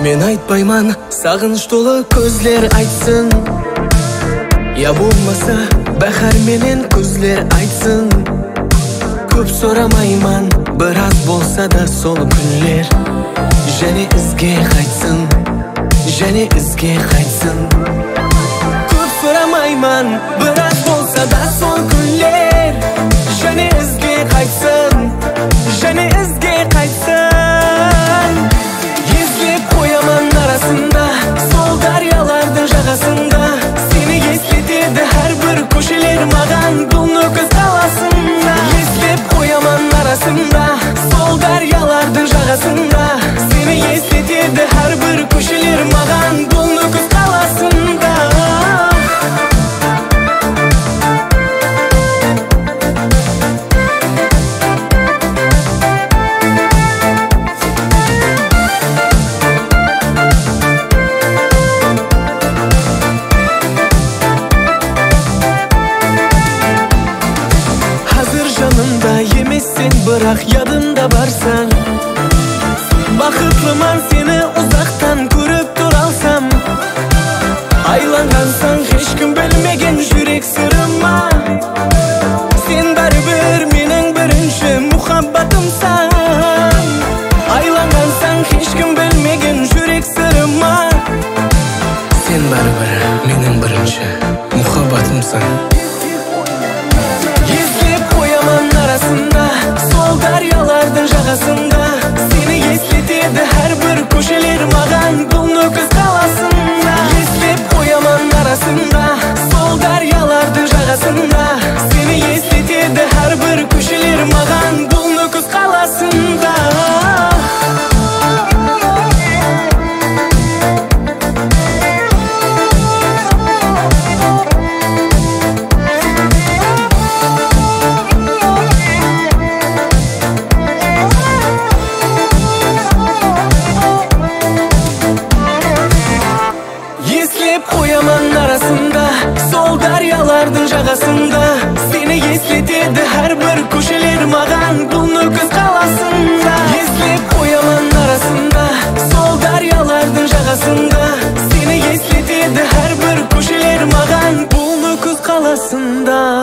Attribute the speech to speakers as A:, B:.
A: Мен айтпайман, сағыныш толы көзлер айтсын. Я болмаса, бәхар менен көзлер айтсын. Көп сорамайман, біраз болса да сол күнлер және ізге қайтсын, және ізге қайтсын. Көп сорамайман, біраз болса да сол күнлер және ізге қайтсын, және ізге қайтсын. Езлеп қояман арасында, сол дариялардың жағасында. Сені естетеді әрбір көшелер маған бұл нөкіс қаласында. Езлеп қояман арасында, сол дариялардың жағасында. Сені естетеді әрбір көшелер маған бұл нөкіс қаласында. Бірақ ядында барсаң, бақытлыман сені ұзақтан көріп тұр алсам. Айланғансаң ешкім білмеген жүрек сырыма. Сен бәрібір менің бірінші мұхаббатымсың. Айланғансаң ешкім білмеген жүрек сырыма. Сен бәрібір менің бірінші мұхаббатымсың. Езлеп қояман арасында, сол дариялардың жағасында. Сені естетеді әрбір көшелер маған бұл нөкіс қаласында. Естеп қояман арасында, сол дариялардың жағасында. Сені естетеді әрбір көшелер маған бұл нөкіс қаласында. Сол дариялардың жағасында. Сені естетеді әрбір көшелер маған бұл нөкіс қаласында. Естеп қояман арасында, сол дариялардың жағасында. Сені естетеді әрбір көшелер маған бұл нөкіс қаласында.